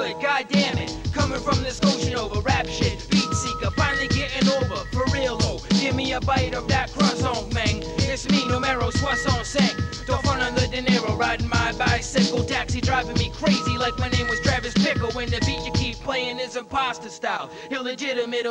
good, god damn it. Coming from this ocean over rap shit, beat seeker, finally getting over, for real though. Give me a bite of that croissant, man. It's me, numero 65. Don't front on the De Niro, riding my bicycle, taxi driving me crazy like my name was Travis Pickle. When the beat you keep playing is imposter style, illegitimate.